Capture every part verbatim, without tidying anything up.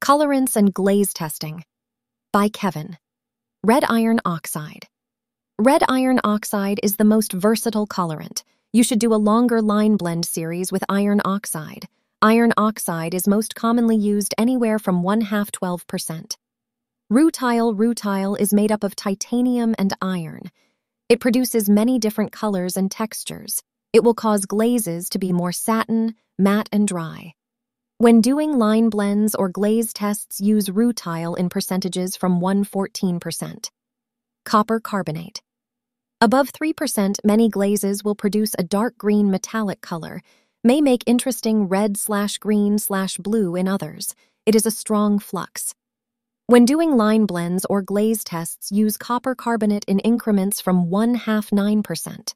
Colorants and Glaze Testing by Kevin. Red iron oxide. Red iron oxide is the most versatile colorant. You should do a longer line blend series with iron oxide. Iron oxide is most commonly used anywhere from one half twelve percent. Rutile rutile is made up of titanium and iron. It produces many different colors and textures. It will cause glazes to be more satin, matte, and dry. When doing line blends or glaze tests, use rutile in percentages from one to fourteen percent. Copper carbonate. Above three percent, many glazes will produce a dark green metallic color, may make interesting red slash green slash blue in others. It is a strong flux. When doing line blends or glaze tests, use copper carbonate in increments from one half nine percent.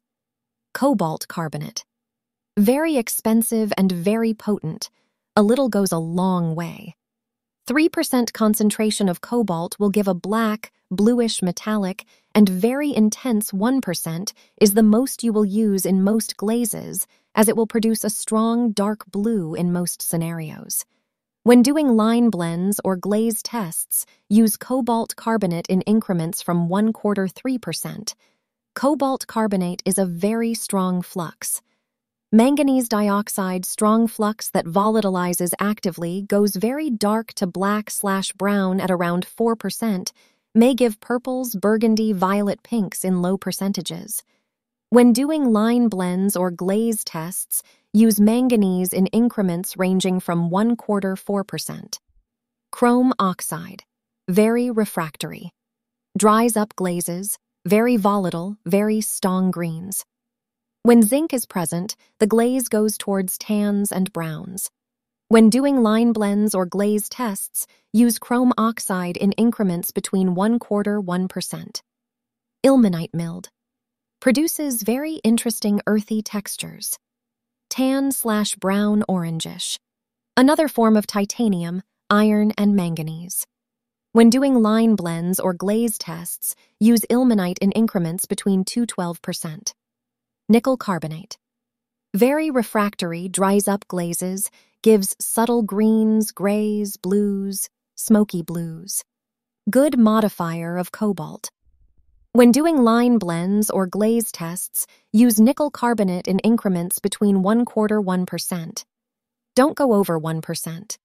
Cobalt carbonate. Very expensive and very potent. A little goes a long way. three percent concentration of cobalt will give a black, bluish metallic, and very intense one percent is the most you will use in most glazes, as it will produce a strong dark blue in most scenarios. When doing line blends or glaze tests, use cobalt carbonate in increments from one quarter three percent. Cobalt carbonate is a very strong flux. Manganese dioxide strong flux that volatilizes actively goes very dark to black slash brown at around four percent, may give purples, burgundy, violet pinks in low percentages. When doing line blends or glaze tests, use manganese in increments ranging from one quarter four percent. Chrome oxide. Very refractory. Dries up glazes, very volatile, very strong greens. When zinc is present, the glaze goes towards tans and browns. When doing line blends or glaze tests, use chrome oxide in increments between one quarter one percent. Ilmenite mild. Produces very interesting earthy textures. Tan slash brown orangish. Another form of titanium, iron, and manganese. When doing line blends or glaze tests, use ilmenite in increments between two to twelve percent. Nickel carbonate. Very refractory, dries up glazes, gives subtle greens, grays, blues, smoky blues. Good modifier of cobalt. When doing line blends or glaze tests, use nickel carbonate in increments between one quarter one percent. Don't go over one percent.